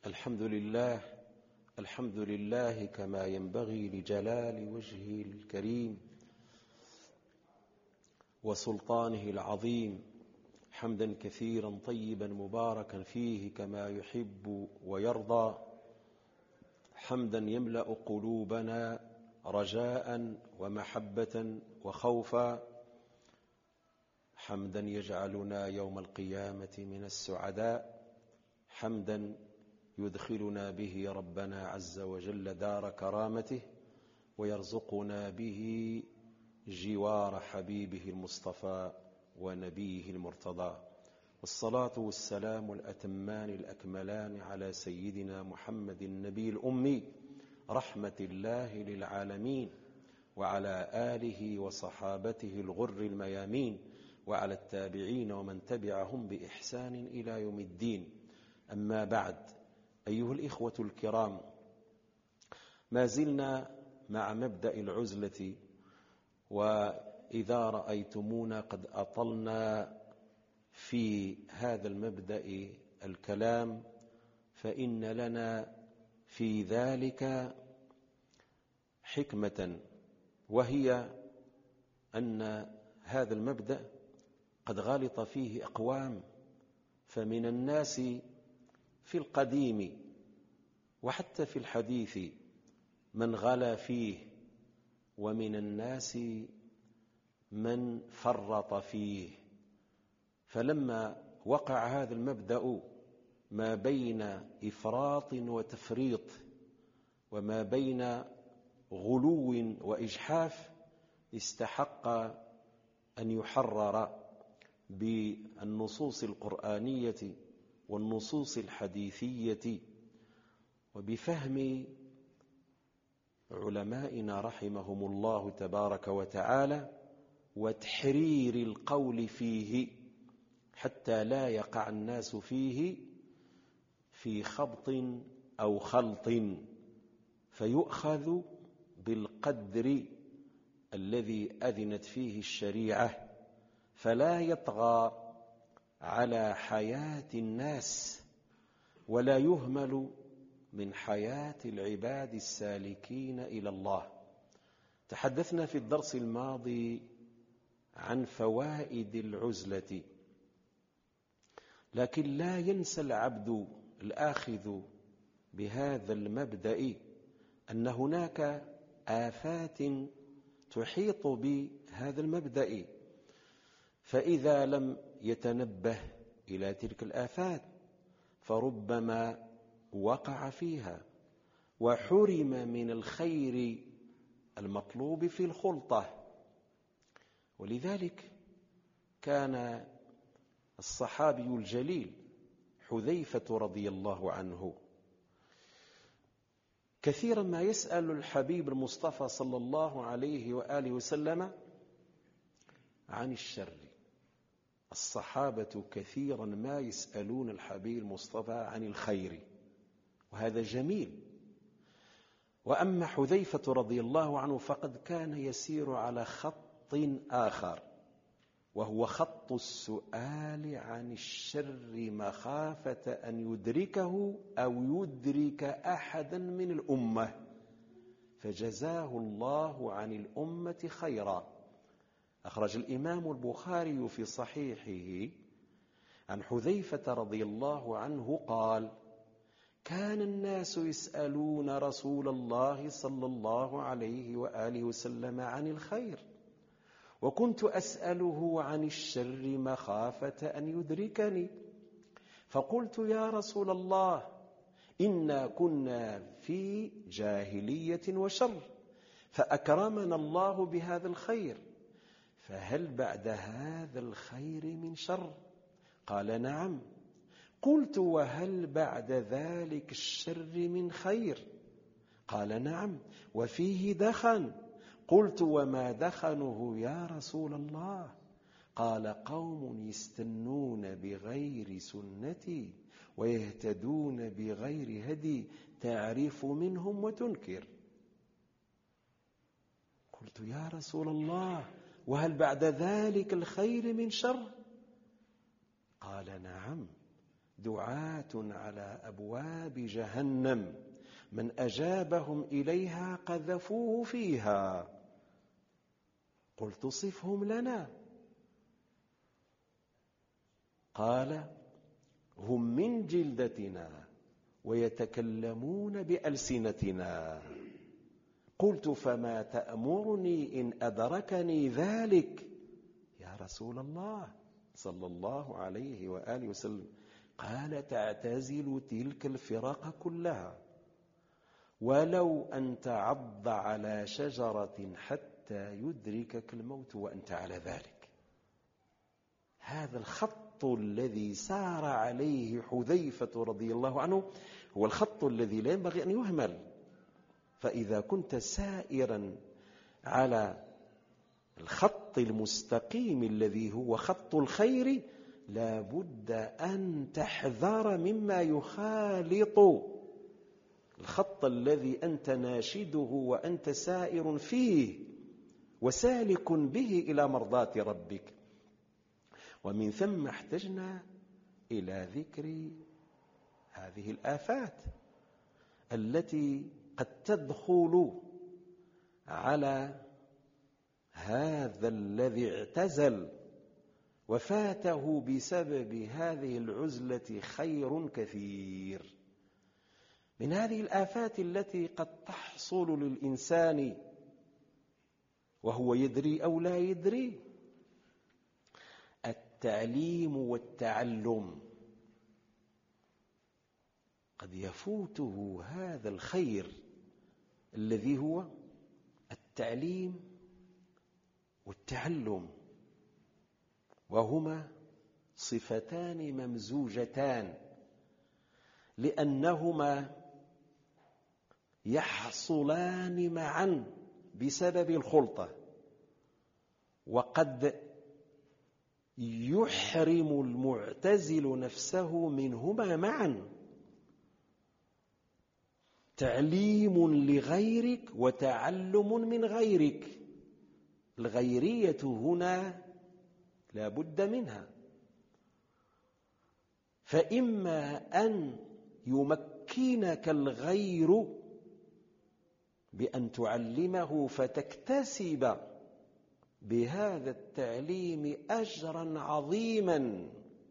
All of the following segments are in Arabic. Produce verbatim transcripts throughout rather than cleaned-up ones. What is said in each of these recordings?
الحمد لله الحمد لله كما ينبغي لجلال وجهه الكريم وسلطانه العظيم، حمدا كثيرا طيبا مباركا فيه كما يحب ويرضى، حمدا يملأ قلوبنا رجاء ومحبة وخوفا، حمدا يجعلنا يوم القيامة من السعداء، حمدا يدخلنا به ربنا عز وجل دار كرامته ويرزقنا به جوار حبيبه المصطفى ونبيه المرتضى. والصلاة والسلام الأتمان الأكملان على سيدنا محمد النبي الأمي رحمة الله للعالمين، وعلى آله وصحابته الغر الميامين، وعلى التابعين ومن تبعهم بإحسان إلى يوم الدين. أما بعد، أيها الإخوة الكرام، ما زلنا مع مبدأ العزلة، وإذا رأيتمونا قد أطلنا في هذا المبدأ الكلام فإن لنا في ذلك حكمة، وهي أن هذا المبدأ قد غلط فيه أقوام، فمن الناس في القديم وحتى في الحديث من غلا فيه، ومن الناس من فرط فيه. فلما وقع هذا المبدأ ما بين إفراط وتفريط، وما بين غلو وإجحاف، استحق أن يحرر بالنصوص القرآنية والنصوص الحديثية، وبفهم علمائنا رحمهم الله تبارك وتعالى، وتحرير القول فيه حتى لا يقع الناس فيه في خبط أو خلط، فيؤخذ بالقدر الذي أذنت فيه الشريعة، فلا يطغى على حياة الناس، ولا يهمل من حياة العباد السالكين إلى الله. تحدثنا في الدرس الماضي عن فوائد العزلة، لكن لا ينسى العبد الآخذ بهذا المبدأ أن هناك آفات تحيط بهذا المبدأ، فإذا لم يتنبه إلى تلك الآفات فربما وقع فيها وحرم من الخير المطلوب في الخلطة. ولذلك كان الصحابي الجليل حذيفة رضي الله عنه كثيرا ما يسأل الحبيب المصطفى صلى الله عليه وآله وسلم عن الشر. الصحابة كثيرا ما يسألون الحبيب المصطفى عن الخير، وهذا جميل. وأما حذيفة رضي الله عنه فقد كان يسير على خط آخر، وهو خط السؤال عن الشر مخافة أن يدركه أو يدرك أحدا من الأمة، فجزاه الله عن الأمة خيرا. أخرج الإمام البخاري في صحيحه عن حذيفة رضي الله عنه قال: كان الناس يسألون رسول الله صلى الله عليه وآله وسلم عن الخير، وكنت أسأله عن الشر مخافة أن يدركني، فقلت: يا رسول الله، إنا كنا في جاهلية وشر، فأكرمنا الله بهذا الخير، فهل بعد هذا الخير من شر؟ قال: نعم. قلت: وهل بعد ذلك الشر من خير؟ قال: نعم، وفيه دخن. قلت: وما دخنه يا رسول الله؟ قال: قوم يستنون بغير سنتي ويهتدون بغير هدي، تعرف منهم وتنكر. قلت: يا رسول الله، وهل بعد ذلك الخير من شر؟ قال: نعم، دعاة على أبواب جهنم من أجابهم إليها قذفوه فيها. قلت صفهم لنا. قال هم من جلدتنا ويتكلمون بألسنتنا. قلت فما تأمرني إن أدركني ذلك يا رسول الله صلى الله عليه وآله وسلم؟ قال تعتزل تلك الفرق كلها ولو أن تعض على شجرة حتى يدركك الموت وأنت على ذلك. هذا الخط الذي سار عليه حذيفة رضي الله عنه هو الخط الذي لا ينبغي أن يهمل. فإذا كنت سائرا على الخط المستقيم الذي هو خط الخير لا بد أن تحذر مما يخالط الخط الذي أنت ناشده وأنت سائر فيه وسالك به إلى مرضاة ربك. ومن ثم احتجنا إلى ذكر هذه الآفات التي قد تدخل على هذا الذي اعتزل وفاته بسبب هذه العزلة خير كثير. من هذه الآفات التي قد تحصل للإنسان وهو يدري أو لا يدري التعليم والتعلم. قد يفوته هذا الخير الذي هو التعليم والتعلم، وهما صفتان ممزوجتان لأنهما يحصلان معا بسبب الخلطة، وقد يحرم المعتزل نفسه منهما معا. تعليم لغيرك وتعلم من غيرك. الغيرية هنا لا بد منها، فإما أن يمكنك الغير بأن تعلمه فتكتسب بهذا التعليم أجرا عظيما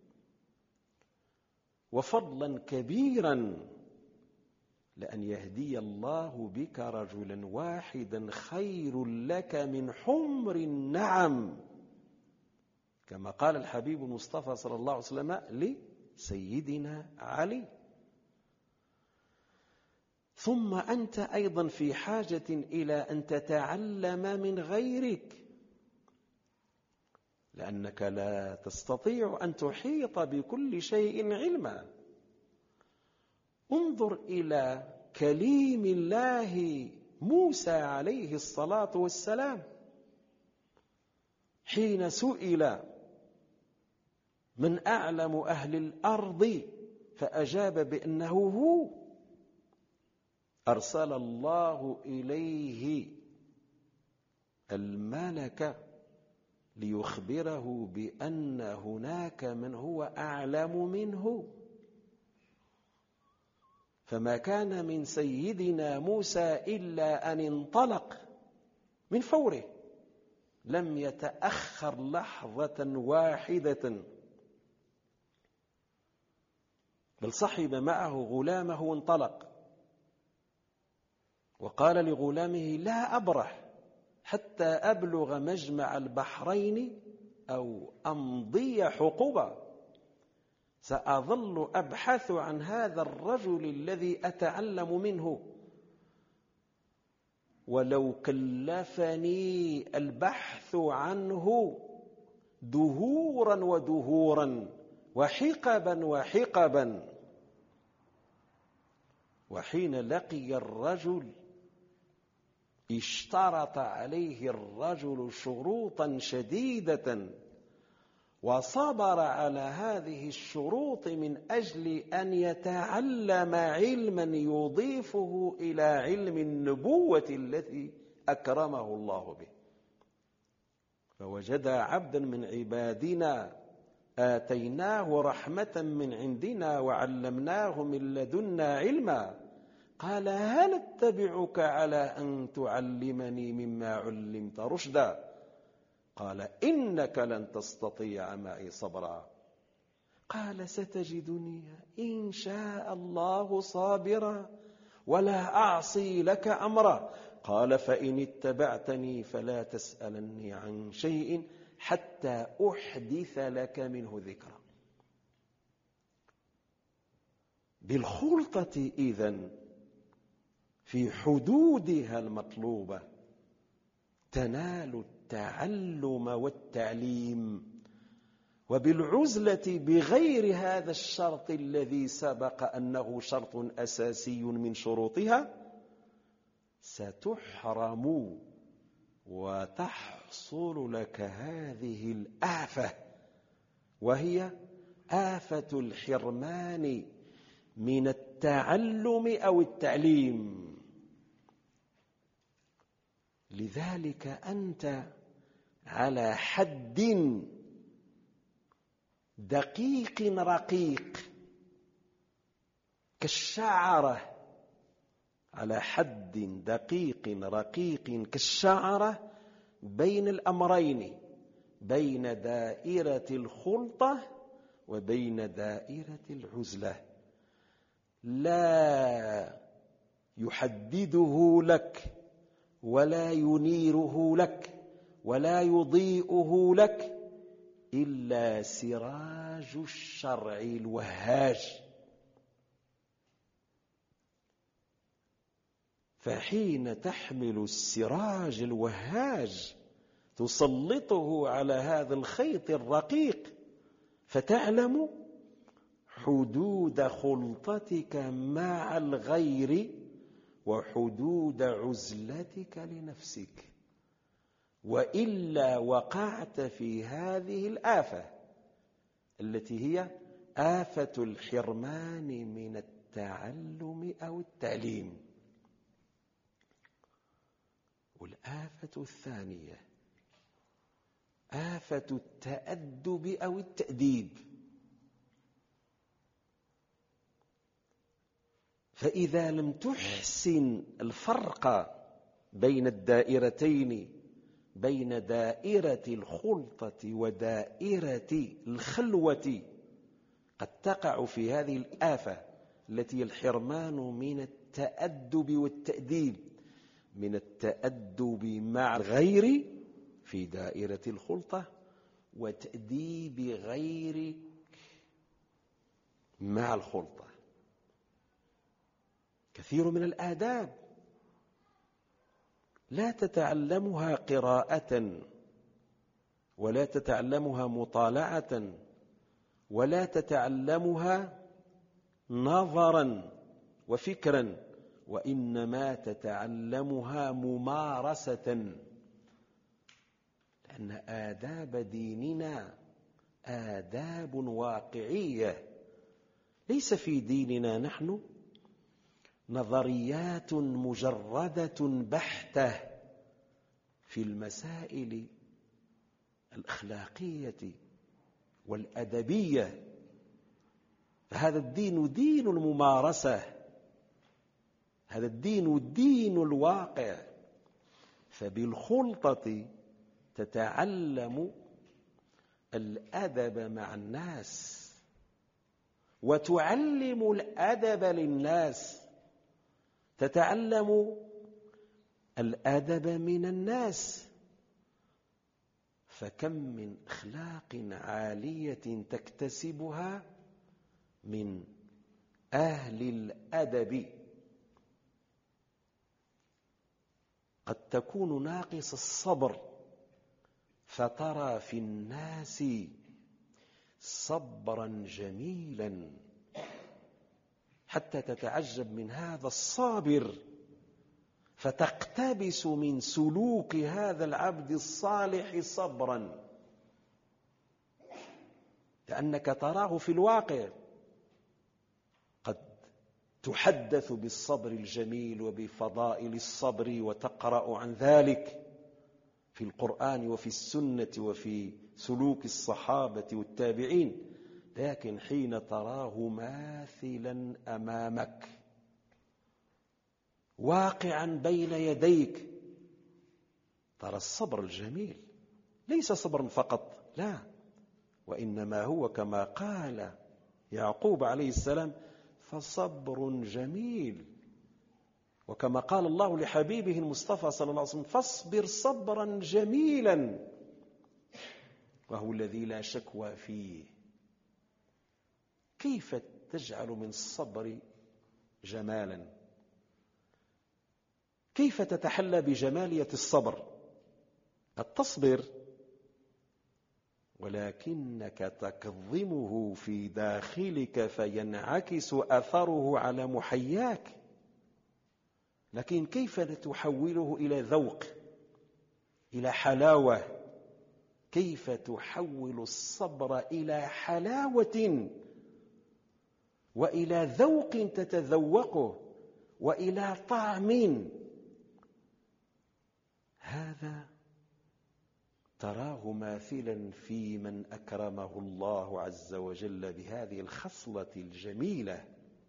وفضلا كبيرا، لأن يهدي الله بك رجلا واحدا خير لك من حمر النعم، كما قال الحبيب المصطفى صلى الله عليه وسلم لسيدنا علي. ثم أنت أيضا في حاجة إلى أن تتعلم من غيرك، لأنك لا تستطيع أن تحيط بكل شيء علما. انظر إلى كليم الله موسى عليه الصلاة والسلام حين سئل من أعلم أهل الأرض فأجاب بأنه هو. أرسل الله إليه الملك ليخبره بأن هناك من هو أعلم منه، فما كان من سيدنا موسى إلا أن انطلق من فوره، لم يتأخر لحظة واحدة، بل صحب معه غلامه وانطلق، وقال لغلامه لا أبرح حتى أبلغ مجمع البحرين أو أمضي حقبا، سأظل أبحث عن هذا الرجل الذي أتعلم منه، ولو كلفني البحث عنه دهورا ودهورا وحقبا وحقبا. وحين لقي الرجل اشترط عليه الرجل شروطا شديدة وصبر على هذه الشروط من أجل أن يتعلم علما يضيفه إلى علم النبوة التي أكرمه الله به. فوجد عبدا من عبادنا آتيناه رحمة من عندنا وعلمناه من لدنا علما قال هل اتبعك على أن تعلمني مما علمت رشدا قال إنك لن تستطيع معي صبرا قال ستجدني إن شاء الله صابرا ولا أعصي لك أمرا قال فإن اتبعتني فلا تسألني عن شيء حتى أحدث لك منه ذكرا. بالخلطة إذن في حدودها المطلوبة تنال التعلم والتعليم، وبالعزلة بغير هذا الشرط الذي سبق أنه شرط أساسي من شروطها ستحرم وتحصل لك هذه الآفة، وهي آفة الحرمان من التعلم أو التعليم. لذلك أنت على حد دقيق رقيق كالشعرة، على حد دقيق رقيق كالشعرة بين الأمرين، بين دائرة الخلطة وبين دائرة العزلة. لا يحدده لك ولا ينيره لك ولا يضيئه لك إلا سراج الشرع الوهاج. فحين تحمل السراج الوهاج تسلطه على هذا الخيط الرقيق فتعلم حدود خلطتك مع الغير وحدود عزلتك لنفسك، وإلا وقعت في هذه الآفة التي هي آفة الحرمان من التعلم أو التعليم. والآفة الثانية آفة التأدب أو التأديب. فإذا لم تحسن الفرق بين الدائرتين، بين دائرة الخلطة ودائرة الخلوة، قد تقع في هذه الآفة التي الحرمان من التأدب والتأديب، من التأدب مع الغير في دائرة الخلطة وتأديب غيرك مع الخلطة. كثير من الآداب لا تتعلمها قراءة ولا تتعلمها مطالعة ولا تتعلمها نظرا وفكرا، وإنما تتعلمها ممارسة، لأن آداب ديننا آداب واقعية. ليس في ديننا نحن نظريات مجردة بحتة في المسائل الأخلاقية والأدبية، فهذا الدين دين الممارسة، هذا الدين دين الواقع. فبالخلطة تتعلم الأدب مع الناس وتعلم الأدب للناس، تتعلم الأدب من الناس. فكم من أخلاق عالية تكتسبها من أهل الأدب، قد تكون ناقص الصبر، فترى في الناس صبرا جميلا حتى تتعجب من هذا الصابر، فتقتبس من سلوك هذا العبد الصالح صبرا، لأنك تراه في الواقع قد تحدث بالصبر الجميل وبفضائل الصبر وتقرأ عن ذلك، في القرآن وفي السنة وفي سلوك الصحابة والتابعين، لكن حين تراه ماثلا أمامك واقعا بين يديك ترى الصبر الجميل ليس صبرا فقط، لا، وإنما هو كما قال يعقوب عليه السلام فصبر جميل، وكما قال الله لحبيبه المصطفى صلى الله عليه وسلم فاصبر صبرا جميلا، وهو الذي لا شكوى فيه. كيف تجعل من الصبر جمالا؟ كيف تتحلى بجمالية الصبر؟ قد تصبر ولكنك تكظمه في داخلك فينعكس أثره على محياك، لكن كيف تحوله إلى ذوق، إلى حلاوة؟ كيف تحول الصبر إلى حلاوة وإلى ذوق تتذوقه وإلى طعم؟ هذا تراه ماثلا في من أكرمه الله عز وجل بهذه الخصلة الجميلة.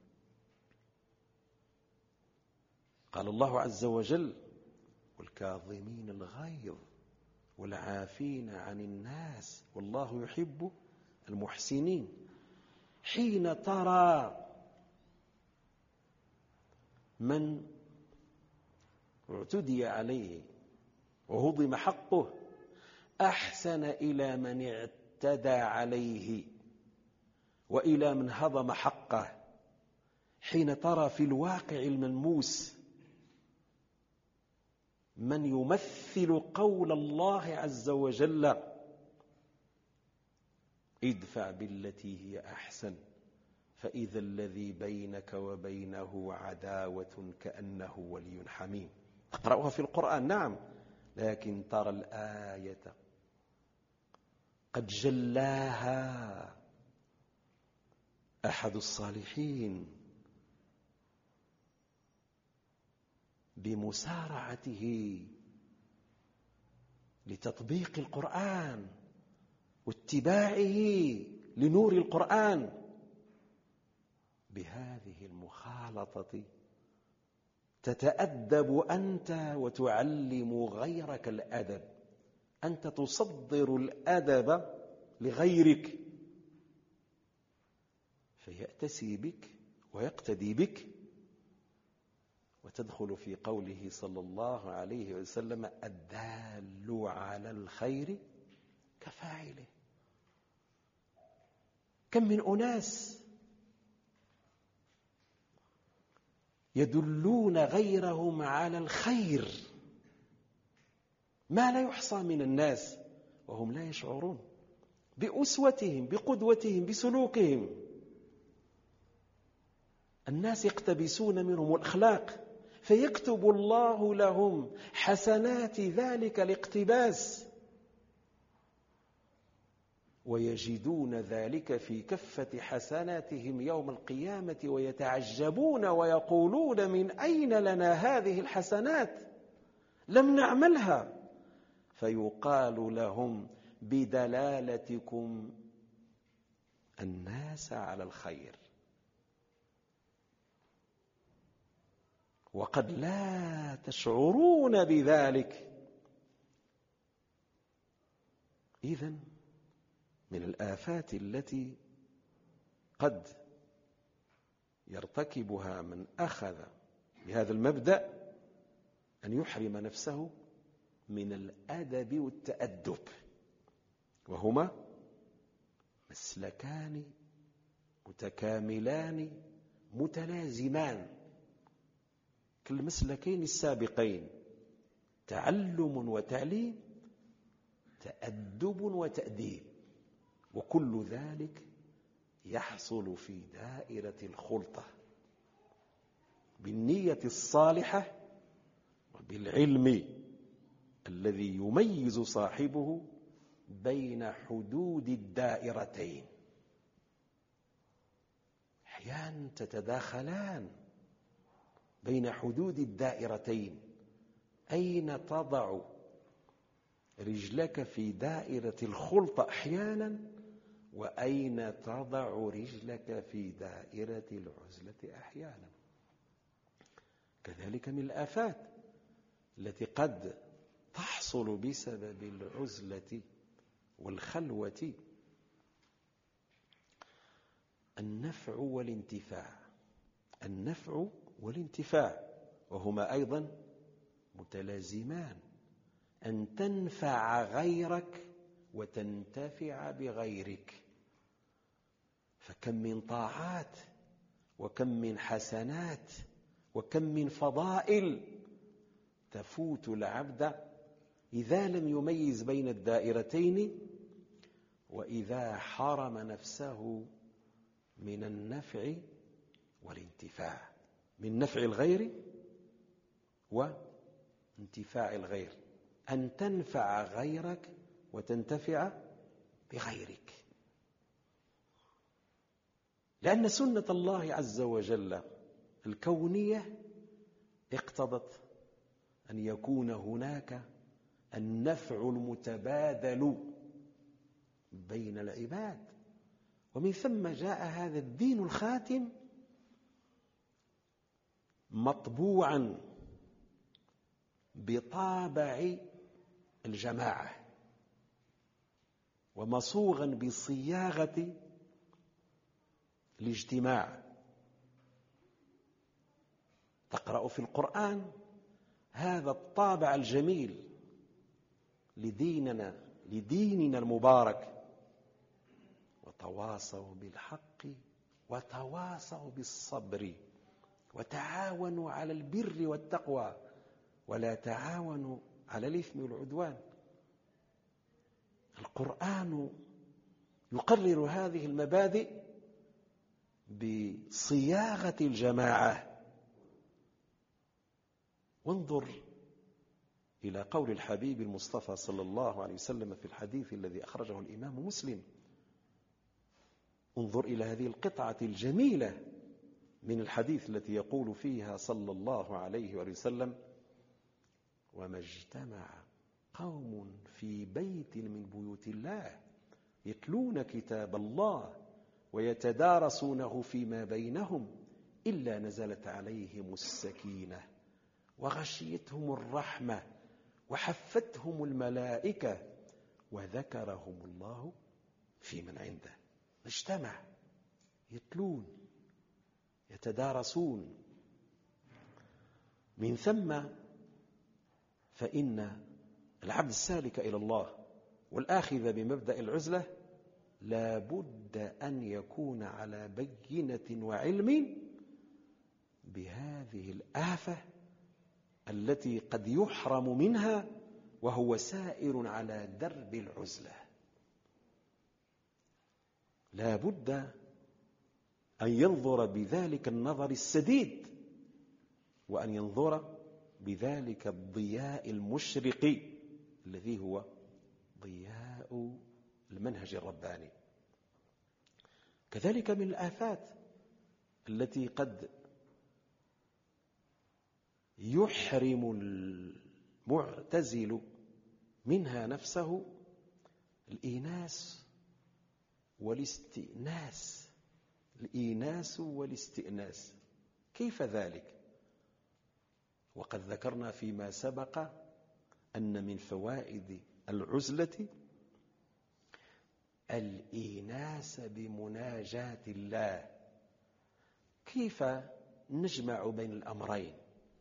قال الله عز وجل والكاظمين الغيظ والعافين عن الناس والله يحب المحسنين. حين ترى من اعتدي عليه وهضم حقه أحسن إلى من اعتدى عليه وإلى من هضم حقه، حين ترى في الواقع الملموس من يمثل قول الله عز وجل ادفع بالتي هي أحسن فإذا الذي بينك وبينه عداوة كأنه ولي حميم. تقرأها في القرآن نعم، لكن ترى الآية قد جلاها أحد الصالحين بمسارعته لتطبيق القرآن واتباعه لنور القرآن. بهذه المخالطة تتأدب أنت وتعلم غيرك الأدب، أنت تصدر الأدب لغيرك فيأتسي بك ويقتدي بك، وتدخل في قوله صلى الله عليه وسلم الدال على الخير كفاعله. كم من أناس يدلون غيرهم على الخير ما لا يحصى من الناس وهم لا يشعرون بأسوتهم بقدوتهم بسلوكهم. الناس يقتبسون منهم الأخلاق فيكتب الله لهم حسنات ذلك الاقتباس ويجدون ذلك في كفة حسناتهم يوم القيامة ويتعجبون ويقولون من أين لنا هذه الحسنات لم نعملها؟ فيقال لهم بدلالتكم الناس على الخير، وقد لا تشعرون بذلك. إذن من الآفات التي قد يرتكبها من أخذ بهذا المبدأ أن يحرم نفسه من الأدب والتأدب، وهما مسلكان متكاملان متلازمان كالمسلكين السابقين، تعلم وتعليم، تأدب وتأديب، وكل ذلك يحصل في دائرة الخلطة بالنية الصالحة وبالعلم الذي يميز صاحبه بين حدود الدائرتين. أحيانا تتداخلان بين حدود الدائرتين، أين تضع رجلك في دائرة الخلطة أحيانا، وأين تضع رجلك في دائرة العزلة أحيانا. كذلك من الآفات التي قد تحصل بسبب العزلة والخلوة النفع والانتفاع. النفع والانتفاع وهما أيضا متلازمان، أن تنفع غيرك وتنتفع بغيرك. فكم من طاعات وكم من حسنات وكم من فضائل تفوت العبد إذا لم يميز بين الدائرتين، وإذا حرم نفسه من النفع والانتفاع، من نفع الغير وانتفاع الغير، أن تنفع غيرك وتنتفع بغيرك. لأن سنة الله عز وجل الكونية اقتضت أن يكون هناك النفع المتبادل بين العباد، ومن ثم جاء هذا الدين الخاتم مطبوعا بطابع الجماعة ومصوغا بصياغة الاجتماع. تقرأ في القرآن هذا الطابع الجميل لديننا لديننا المبارك: وتواصوا بالحق وتواصوا بالصبر وتعاونوا على البر والتقوى ولا تعاونوا على الإثم والعدوان. القرآن يقرر هذه المبادئ بصياغة الجماعة. وانظر إلى قول الحبيب المصطفى صلى الله عليه وسلم في الحديث الذي أخرجه الإمام مسلم. انظر إلى هذه القطعة الجميلة من الحديث التي يقول فيها صلى الله عليه وسلم: وما اجتمع قوم في بيت من بيوت الله يتلون كتاب الله ويتدارسونه فيما بينهم إلا نزلت عليهم السكينة وغشيتهم الرحمة وحفتهم الملائكة وذكرهم الله في من عنده. اجتمع يتلون يتدارسون. من ثم فإن العبد السالك إلى الله والآخذ بمبدأ العزلة لا بد أن يكون على بينة وعلم بهذه الآفة التي قد يحرم منها وهو سائر على درب العزلة. لا بد أن ينظر بذلك النظر السديد، وأن ينظر بذلك الضياء المشرق الذي هو ضياء المنهج الرباني. كذلك من الآفات التي قد يحرم المعتزل منها نفسه الإيناس والاستئناس. الإيناس والاستئناس كيف ذلك؟ وقد ذكرنا فيما سبق أن من فوائد العزلة الإيناس بمناجاة الله. كيف نجمع بين الأمرين؟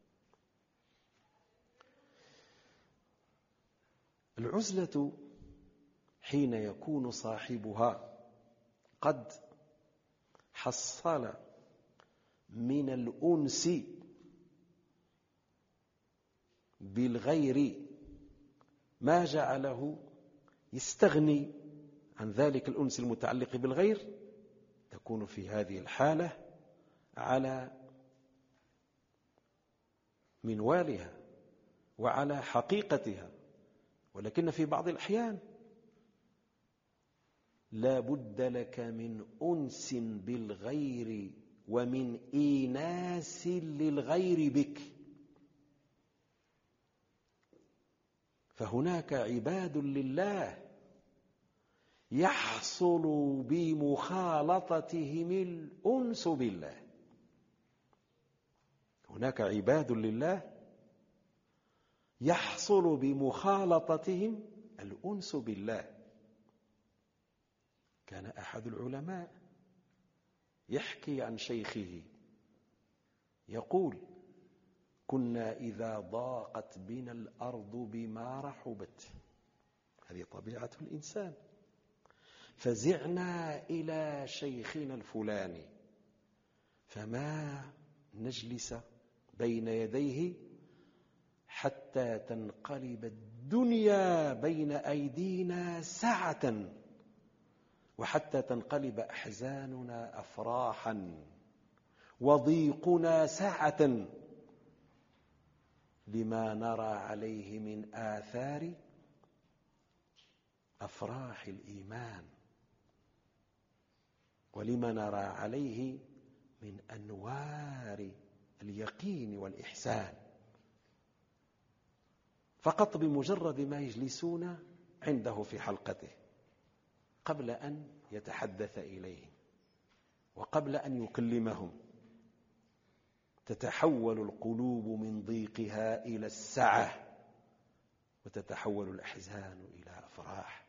العزلة حين يكون صاحبها قد حصل من الأنس بالغير ما جعله يستغني عن ذلك الأنس المتعلق بالغير، تكون في هذه الحالة على منوالها وعلى حقيقتها. ولكن في بعض الأحيان لا بد لك من أنس بالغير ومن إيناس للغير بك. فهناك عباد لله يحصل بمخالطتهم الأنس بالله. هناك عباد لله يحصل بمخالطتهم الأنس بالله. كان أحد العلماء يحكي عن شيخه يقول: كنا إذا ضاقت بنا الأرض بما رحبت، هذه طبيعة الإنسان، فزعنا إلى شيخنا الفلاني فما نجلس بين يديه حتى تنقلب الدنيا بين أيدينا سعة، وحتى تنقلب أحزاننا أفراحا، وضيقنا سعة، لما نرى عليه من آثار أفراح الإيمان، ولما نرى عليه من أنوار اليقين والإحسان. فقط بمجرد ما يجلسون عنده في حلقته قبل أن يتحدث إليهم وقبل أن يكلمهم تتحول القلوب من ضيقها إلى السعة، وتتحول الأحزان إلى أفراح.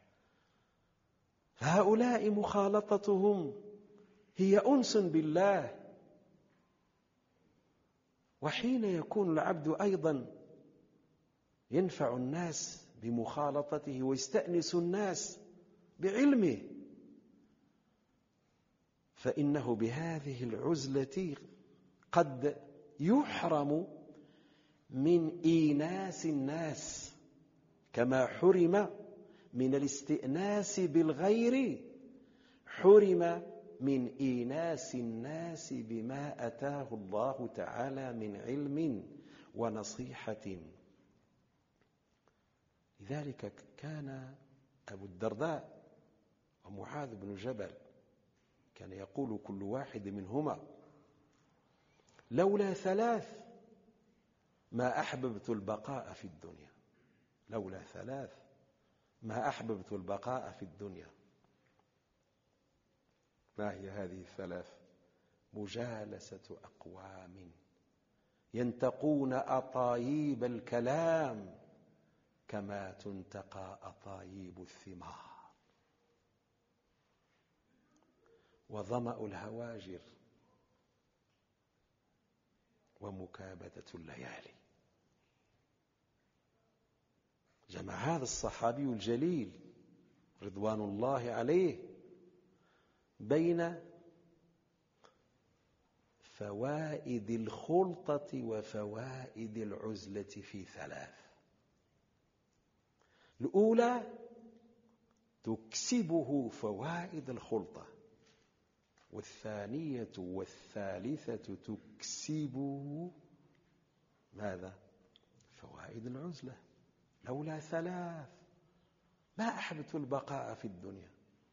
فهؤلاء مخالطتهم هي أنس بالله. وحين يكون العبد أيضا ينفع الناس بمخالطته ويستأنس الناس بعلمه، فإنه بهذه العزلة قد يحرم من إيناس الناس، كما حرم من الاستئناس بالغير، حرم من إيناس الناس بما أتاه الله تعالى من علم ونصيحة. لذلك كان أبو الدرداء ومعاذ بن جبل كان يقول كل واحد منهما: لولا ثلاث ما أحببت البقاء في الدنيا. لولا ثلاث ما أحببت البقاء في الدنيا. ما هي هذه الثلاث؟ مجالسة أقوام ينتقون أطايب الكلام كما تنتقى أطايب الثمار، وظمأ الهواجر، ومكابدة الليالي. جمع هذا الصحابي الجليل رضوان الله عليه بين فوائد الخلطة وفوائد العزلة في ثلاث. الأولى تكسبه فوائد الخلطة، والثانية والثالثة تكسبه ماذا؟ فوائد العزلة. لولا ثلاث ما أحببت البقاء في الدنيا.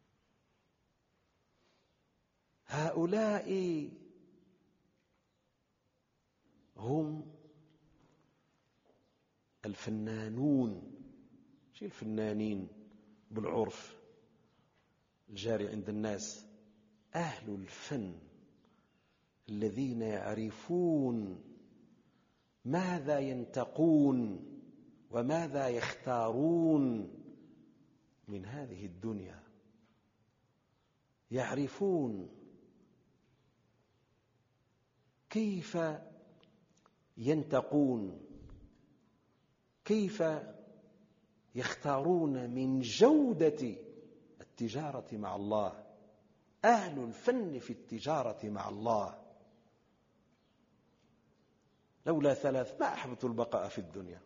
هؤلاء هم الفنانون، شي الفنانين بالعرف الجاري عند الناس، أهل الفن الذين يعرفون ماذا ينتقون وماذا يختارون من هذه الدنيا. يعرفون كيف ينتقون، كيف يختارون من جودة التجارة مع الله. أهل الفن في التجارة مع الله. لولا ثلاث ما أحببت البقاء في الدنيا.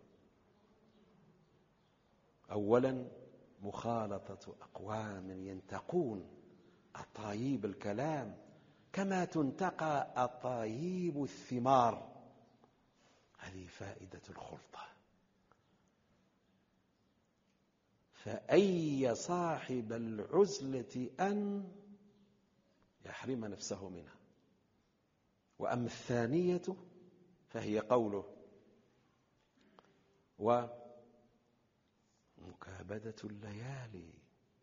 أولا مخالطة أقوام ينتقون أطايب الكلام كما تنتقى أطايب الثمار. هذه فائدة الخلطة. فأي صاحب العزلة أن يحرم نفسه منها. وأما الثانية فهي قوله: مكابدة الليالي،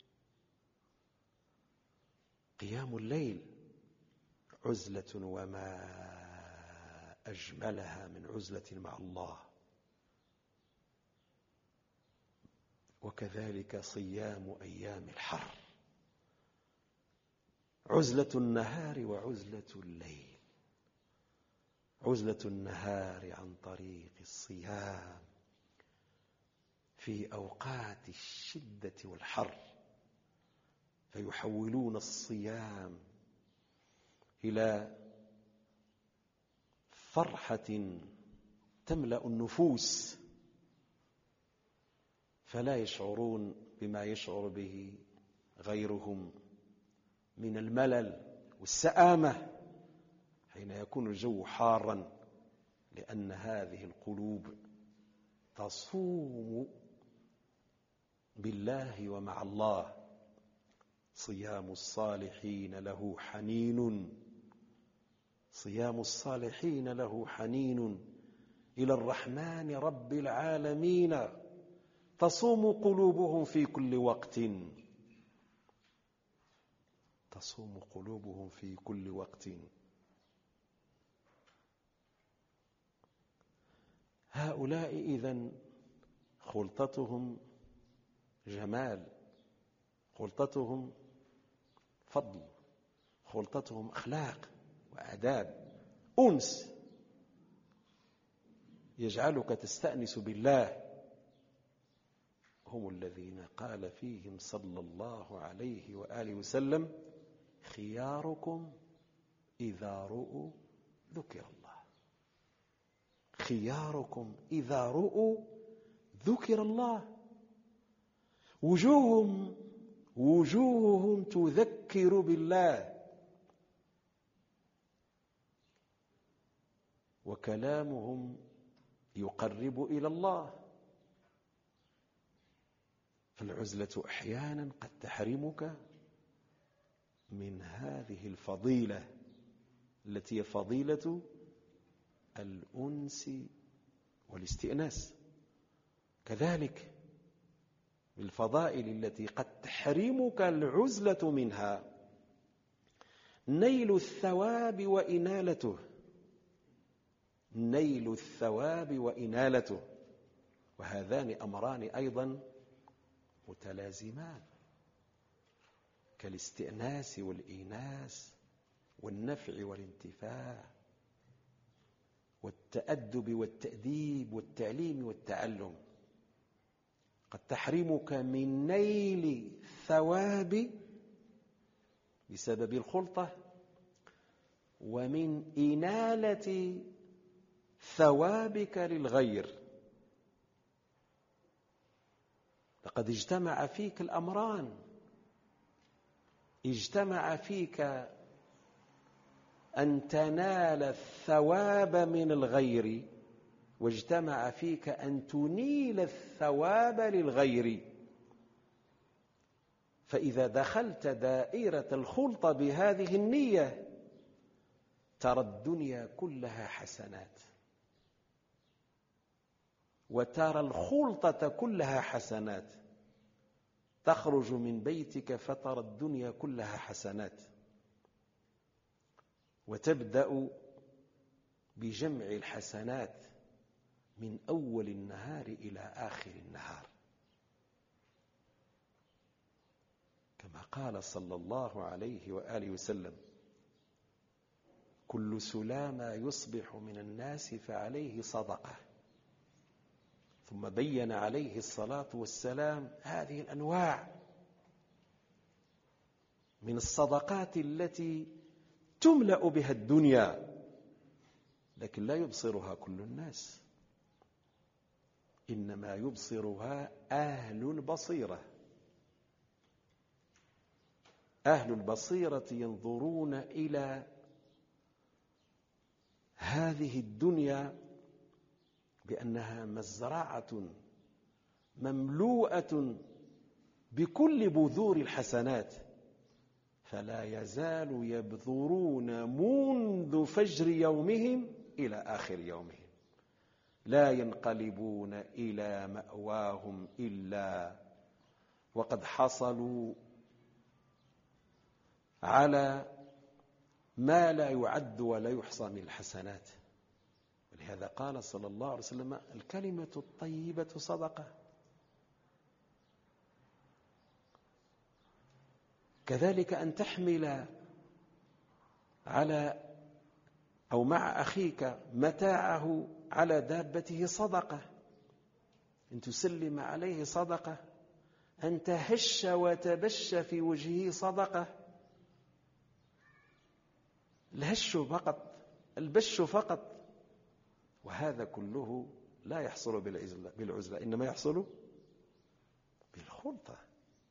قيام الليل عزلة، وما أجملها من عزلة مع الله. وكذلك صيام أيام الحر، عزلة النهار وعزلة الليل. عزلة النهار عن طريق الصيام في أوقات الشدة والحر، فيحولون الصيام إلى فرحة تملأ النفوس، فلا يشعرون بما يشعر به غيرهم من الملل والسآمة حين يكون الجو حارا، لأن هذه القلوب تصوم بالله ومع الله. صيام الصالحين له حنين، صيام الصالحين له حنين إلى الرحمن رب العالمين، تصوم قلوبهم في كل وقت، تصوم قلوبهم في كل وقت. هؤلاء إذن خلطتهم جمال، خلطتهم فضل، خلطتهم أخلاق وآداب، أنس يجعلك تستأنس بالله. هم الذين قال فيهم صلى الله عليه وآله وسلم: خياركم إذا رؤوا ذكر الله. خياركم إذا رؤوا ذكر الله. وجوههم وجوههم تذكر بالله، وكلامهم يقرب إلى الله. فالعزلة أحيانا قد تحرمك من هذه الفضيلة التي هي فضيلة الأنس والاستئناس. كذلك بالفضائل التي قد تحرمك العزلة منها نيل الثواب وإنالته، نيل الثواب وإنالته، وهذان أمران أيضا متلازمان، كالاستئناس والإيناس، والنفع والانتفاع، والتأدب والتأديب والتعليم والتعلم. قد تحرمك من نيل الثواب بسبب الخلطة، ومن إنالة ثوابك للغير. لقد اجتمع فيك الأمران، اجتمع فيك أن تنال الثواب من الغير، واجتمع فيك أن تنيل الثواب للغير. فإذا دخلت دائرة الخلطة بهذه النية ترى الدنيا كلها حسنات، وترى الخلطة كلها حسنات. تخرج من بيتك فترى الدنيا كلها حسنات، وتبدأ بجمع الحسنات من أول النهار إلى آخر النهار، كما قال صلى الله عليه وآله وسلم: كل سلامة يصبح من الناس فعليه صدقة. ثم بين عليه الصلاة والسلام هذه الأنواع من الصدقات التي تملأ بها الدنيا، لكن لا يبصرها كل الناس، إنما يبصرها أهل البصيرة. أهل البصيرة ينظرون إلى هذه الدنيا بأنها مزرعة مملوءة بكل بذور الحسنات، فلا يزال يبذرون منذ فجر يومهم إلى آخر يومهم، لا ينقلبون إلى مأواهم إلا وقد حصلوا على ما لا يعد ولا يحصى من الحسنات. ولهذا قال صلى الله عليه وسلم: الكلمة الطيبة صدقة. كذلك أن تحمل على أو مع أخيك متاعه على دابته صدقة، أن تسلم عليه صدقة، أن تهش وتبش في وجهه صدقة. الهش فقط، البش فقط، وهذا كله لا يحصل بالعزلة، إنما يحصل بالخلطة.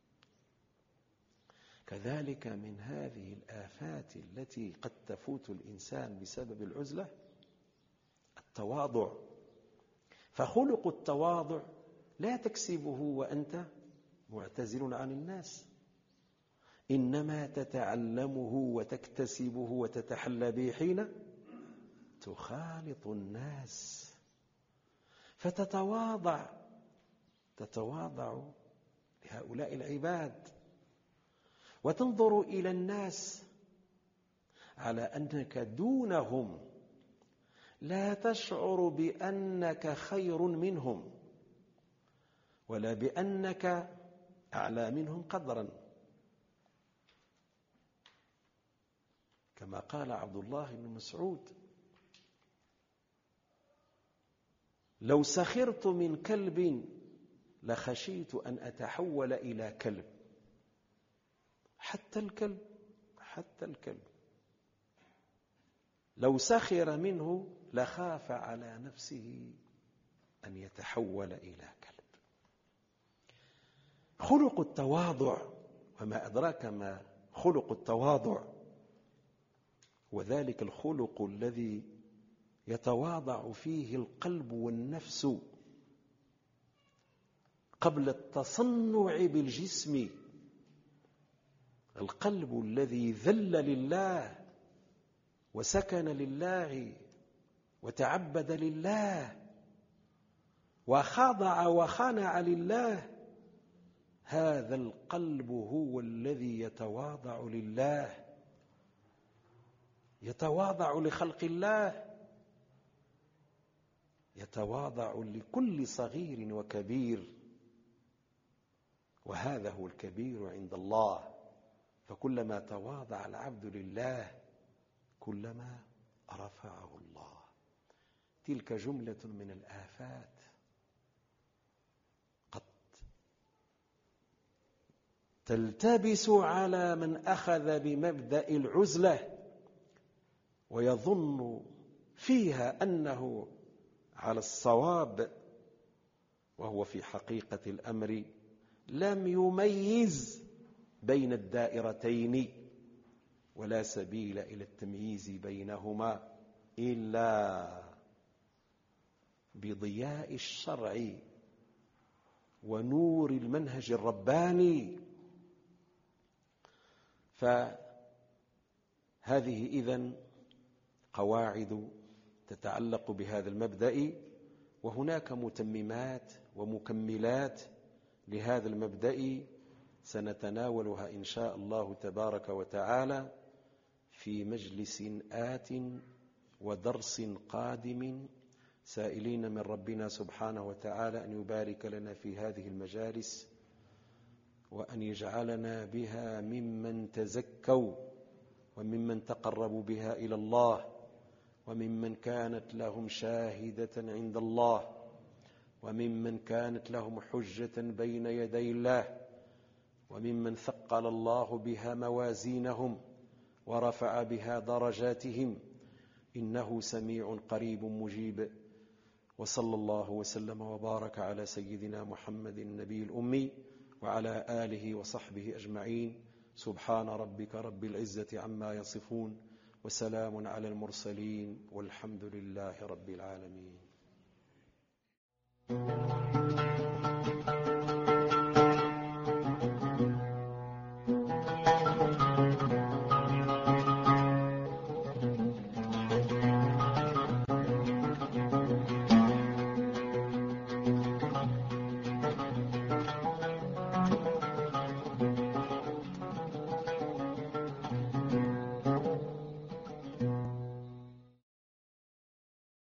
كذلك من هذه الآفات التي قد تفوت الإنسان بسبب العزلة التواضع. فخلق التواضع لا تكسبه وأنت معتزل عن الناس، إنما تتعلمه وتكتسبه وتتحلى به حين تخالط الناس، فتتواضع تتواضع لهؤلاء العباد، وتنظر إلى الناس على أنك دونهم، لا تشعر بأنك خير منهم ولا بأنك أعلى منهم قدرا. كما قال عبد الله بن مسعود: لو سخرت من كلب لخشيت أن أتحول إلى كلب. حتى الكلب حتى الكلب لو سخر منه لخاف على نفسه أن يتحول إلى كلب. خلق التواضع، وما أدراك ما خلق التواضع، وذلك الخلق الذي يتواضع فيه القلب والنفس قبل التصنع بالجسم. القلب الذي ذل لله وسكن لله وتعبد لله وخضع وخنع لله، هذا القلب هو الذي يتواضع لله، يتواضع لخلق الله، يتواضع لكل صغير وكبير، وهذا هو الكبير عند الله. فكلما تواضع العبد لله كلما رفعه الله. تلك جملة من الآفات قد تلتبس على من أخذ بمبدأ العزلة ويظن فيها أنه على الصواب، وهو في حقيقة الأمر لم يميز بين الدائرتين ولا سبيل إلى التمييز بينهما إلا بضياء الشرع ونور المنهج الرباني. فهذه إذن قواعد تتعلق بهذا المبدأ، وهناك متممات ومكملات لهذا المبدأ سنتناولها إن شاء الله تبارك وتعالى في مجلس آت ودرس قادم، سائلين من ربنا سبحانه وتعالى أن يبارك لنا في هذه المجالس، وأن يجعلنا بها ممن تزكوا وممن تقربوا بها إلى الله، وممن كانت لهم شاهدة عند الله، وممن كانت لهم حجة بين يدي الله، وممن ثقل الله بها موازينهم ورفع بها درجاتهم، إنه سميع قريب مجيب. وصلى الله وسلم وبارك على سيدنا محمد النبي الأمي وعلى آله وصحبه أجمعين. سبحان ربك رب العزة عما يصفون، وسلام على المرسلين، والحمد لله رب العالمين.